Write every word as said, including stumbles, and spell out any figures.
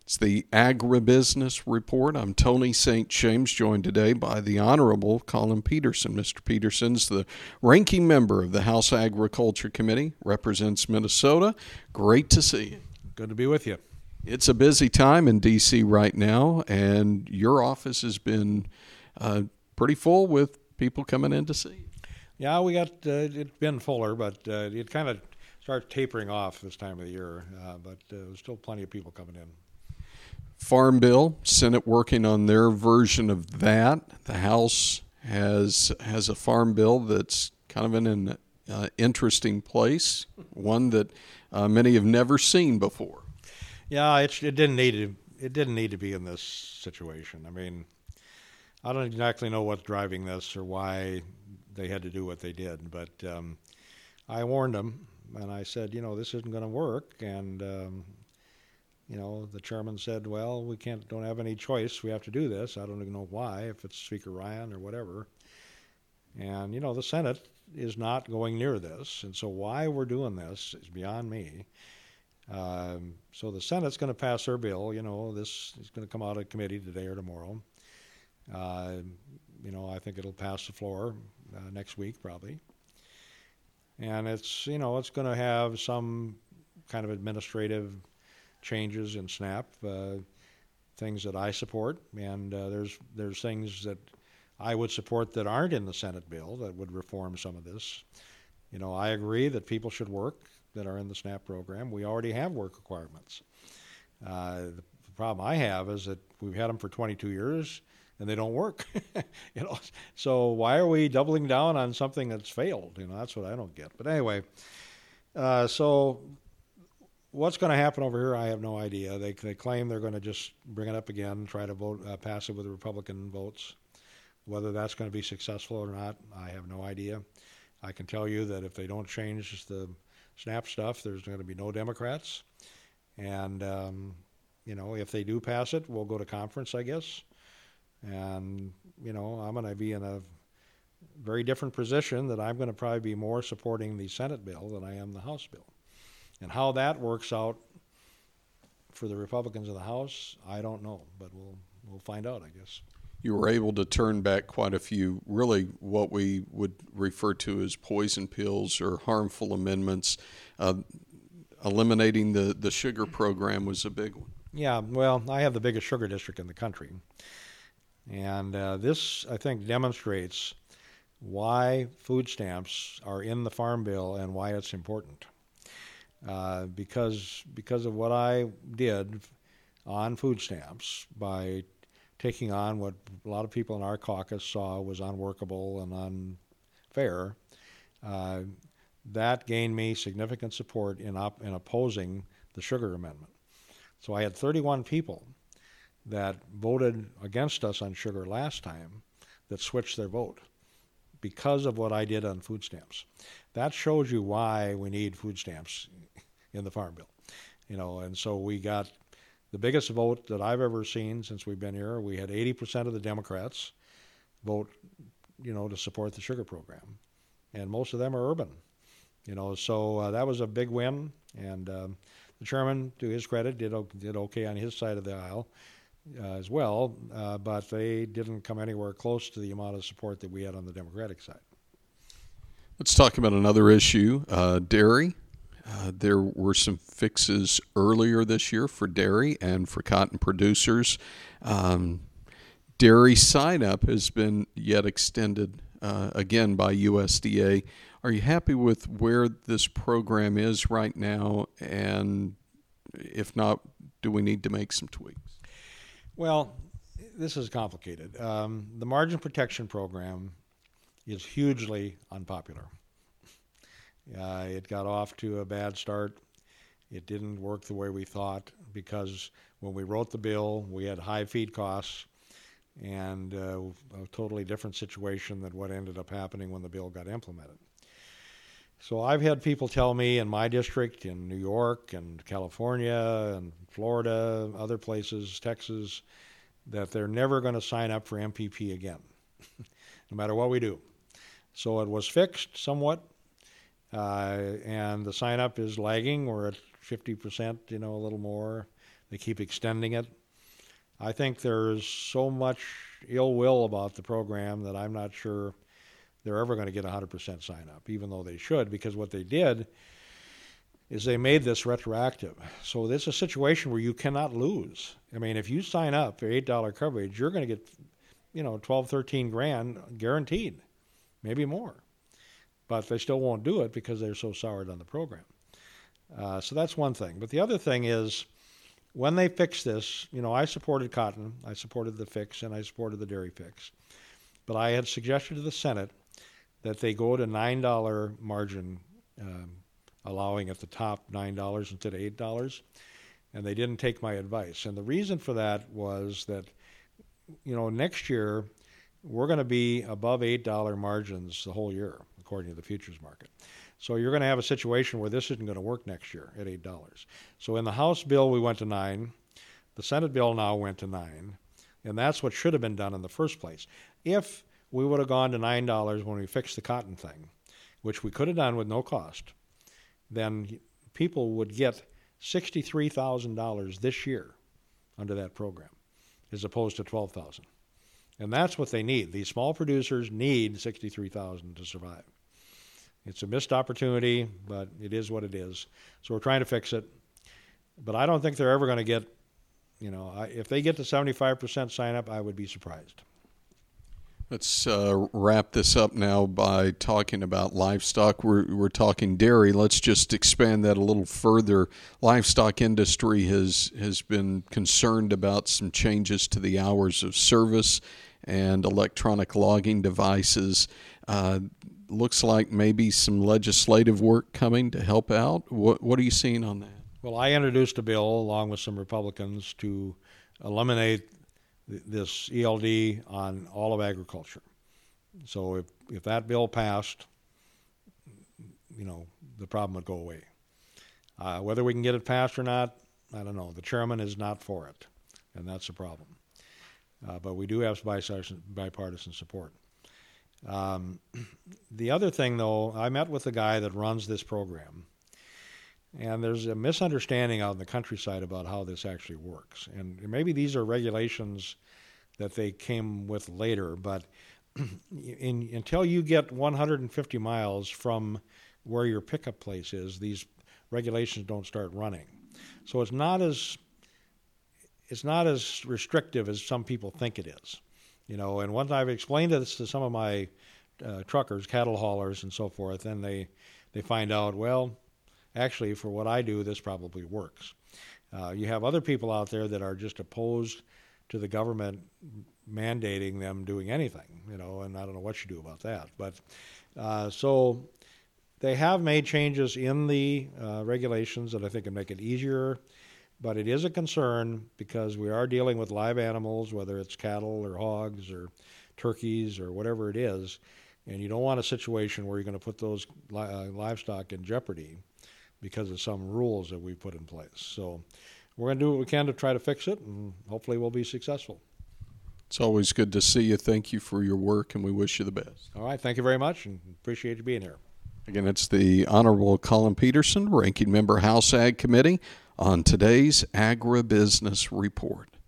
It's the Agribusiness Report. I'm Tony Saint James, joined today by the Honorable Collin Peterson. Mister Peterson's the ranking member of the House Agriculture Committee, represents Minnesota. Great to see you. Good to be with you. It's a busy time in D C right now, and your office has been uh, pretty full with people coming in to see you. Yeah, we got uh, it's been fuller, but uh, it kind of started tapering off this time of the year, uh, but uh, there's still plenty of people coming in. Farm Bill, Senate working on their version of that. The House has has a farm bill that's kind of in an uh, interesting place, one that uh, many have never seen before. Yeah, it, it didn't need to. It didn't need to be in this situation. I mean, I don't exactly know what's driving this or why they had to do what they did, but um, I warned them and I said, you know, this isn't going to work, and um, you know, the chairman said, well, we can't, don't have any choice. We have to do this. I don't even know why, if it's Speaker Ryan or whatever. And, you know, the Senate is not going near this. And so why we're doing this is beyond me. Um, so the Senate's going to pass their bill. You know, this is going to come out of committee today or tomorrow. Uh, you know, I think it'll pass the floor uh, next week probably. And it's, you know, it's going to have some kind of administrative changes in SNAP, uh, things that I support, and uh, there's there's things that I would support that aren't in the Senate bill that would reform some of this. You know, I agree that people should work that are in the SNAP program. We already have work requirements. Uh, the, the problem I have is that we've had them for twenty-two years and they don't work. You know, so why are we doubling down on something that's failed? You know, that's what I don't get. But anyway, uh, so. What's going to happen over here, I have no idea. They they claim they're going to just bring it up again, try to vote, uh, pass it with Republican votes. Whether that's going to be successful or not, I have no idea. I can tell you that if they don't change the SNAP stuff, there's going to be no Democrats. And, um, you know, if they do pass it, we'll go to conference, I guess. And, you know, I'm going to be in a very different position that I'm going to probably be more supporting the Senate bill than I am the House bill. And how that works out for the Republicans in the House, I don't know, but we'll we'll find out, I guess. You were able to turn back quite a few, really what we would refer to as poison pills or harmful amendments. Uh, eliminating the, the sugar program was a big one. Yeah, well, I have the biggest sugar district in the country. And uh, this, I think, demonstrates why food stamps are in the Farm Bill and why it's important. Uh, because because of what I did on food stamps by taking on what a lot of people in our caucus saw was unworkable and unfair, uh, that gained me significant support in, op- in opposing the sugar amendment. So I had thirty-one people that voted against us on sugar last time that switched their vote because of what I did on food stamps. That shows you why we need food stamps in the Farm Bill. You know, and so we got the biggest vote that I've ever seen since we've been here. We had eighty percent of the Democrats vote, you know, to support the sugar program. And most of them are urban. You know, so uh, that was a big win. And um, the chairman, to his credit, did, did okay on his side of the aisle uh, as well, uh, but they didn't come anywhere close to the amount of support that we had on the Democratic side. Let's talk about another issue, uh, dairy. Uh, there were some fixes earlier this year for dairy and for cotton producers. Um, dairy sign-up has been yet extended uh, again by U S D A. Are you happy with where this program is right now? And if not, do we need to make some tweaks? Well, this is complicated. Um, the margin protection program is hugely unpopular. Uh, it got off to a bad start. It didn't work the way we thought because when we wrote the bill, we had high feed costs and uh, a totally different situation than what ended up happening when the bill got implemented. So I've had people tell me in my district, in New York and California and Florida, other places, Texas, that they're never going to sign up for M P P again, no matter what we do. So it was fixed somewhat, uh, and the sign-up is lagging. We're at fifty percent, you know, a little more They keep extending it. I think there's so much ill will about the program that I'm not sure they're ever going to get one hundred percent sign up, even though they should, because what they did is they made this retroactive. So this is a situation where you cannot lose. I mean, if you sign up for eight dollar coverage, you're going to get, you know, twelve, thirteen grand guaranteed, maybe more. But they still won't do it because they're so soured on the program. Uh, so that's one thing. But the other thing is, when they fix this, you know, I supported cotton, I supported the fix, and I supported the dairy fix. But I had suggested to the Senate that they go to nine dollar margin, um, allowing at the top nine dollars instead of eight dollars, and they didn't take my advice. And the reason for that was that, you know, next year we're going to be above eight dollar margins the whole year, according to the futures market. So you're going to have a situation where this isn't going to work next year at eight dollars. So in the House bill, we went to nine. The Senate bill now went to nine. And that's what should have been done in the first place. If we would have gone to nine dollars when we fixed the cotton thing, which we could have done with no cost, then people would get sixty-three thousand dollars this year under that program, as opposed to twelve thousand dollars. And that's what they need. These small producers need sixty-three thousand dollars to survive. It's a missed opportunity, but it is what it is. So we're trying to fix it. But I don't think they're ever going to get, you know, I, if they get to seventy-five percent sign up, I would be surprised. Let's uh, wrap this up now by talking about livestock. We're, we're talking dairy. Let's just expand that a little further. Livestock industry has, has been concerned about some changes to the hours of service and electronic logging devices. Uh, looks like maybe some legislative work coming to help out. What, what are you seeing on that? Well, I introduced a bill along with some Republicans to eliminate this E L D on all of agriculture. So if, if that bill passed, you know, the problem would go away. Uh, whether we can get it passed or not, I don't know. The chairman is not for it, and that's a problem. Uh, but we do have bipartisan, bipartisan support. Um, the other thing, though, I met with the guy that runs this program, and there's a misunderstanding out in the countryside about how this actually works. And maybe these are regulations that they came with later, but in, until you get one hundred fifty miles from where your pickup place is, these regulations don't start running. So it's not as it's not as restrictive as some people think it is. You know, and once I've explained this to some of my uh, truckers, cattle haulers, and so forth, then they, they find out, well, actually, for what I do, this probably works. Uh, you have other people out there that are just opposed to the government mandating them doing anything, you know, and I don't know what you do about that. But uh, so they have made changes in the uh, regulations that I think can make it easier, but it is a concern because we are dealing with live animals, whether it's cattle or hogs or turkeys or whatever it is, and you don't want a situation where you're going to put those li- uh, livestock in jeopardy because of some rules that we've put in place. So we're going to do what we can to try to fix it, and hopefully we'll be successful. It's always good to see you. Thank you for your work, and we wish you the best. All right. Thank you very much, and appreciate you being here. Again, it's the Honorable Colin Peterson, Ranking Member, House Ag Committee, on today's Agribusiness Report.